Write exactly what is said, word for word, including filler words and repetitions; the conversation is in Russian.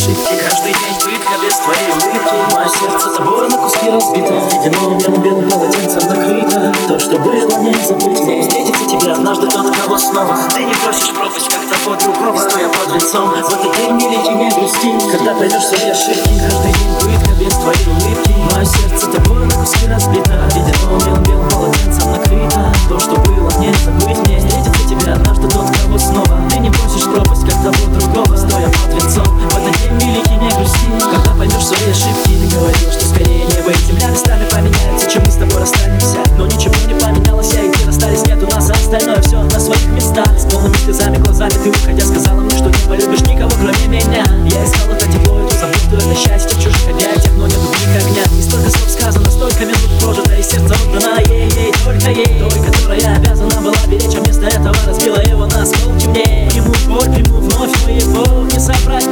ошибки. Каждый день пытка без твоей улыбки. Мое сердце тобой на куски разбито, ледяным белым белым полотенцем накрыто. То, что было, не забыть мне. Встретится тебя однажды тот, кого снова ты не просишь пропасть как того другого. Стоя под лицом, в этот день не лети, не грусти. Когда поймешь свои ошибки. Каждый день пытка без твоей улыбки. Мое сердце тобой на куски разбито, ледяным белым белым полотенцем накрыто. То, что было, не забыть мне. Встретится тебя однажды тот, кого снова ты не просишь пропасть как того другого. Стоя под лицом, в этот день великий, не грусти. Когда поймешь свои ошибки. Ты говорил, что скорее небо и земля местами поменяются, чем мы с тобой расстанемся. Но ничего не поменялось, я и ты расстались, нет у нас, а остальное все на своих местах. С полными слезами глазами ты, уходя, сказала мне, что не полюбишь никого, кроме меня. Я искал это тепло, эту заботу, это счастье в чужих объятиях, но нет любви к огня. И столько слов сказано, столько минут прожито, и сердце отдано ей, ей, только ей, той, которая обязана была беречь, а вместо этого разбила его на осколки мне. Приму боль, приму вновь, но его не собрать.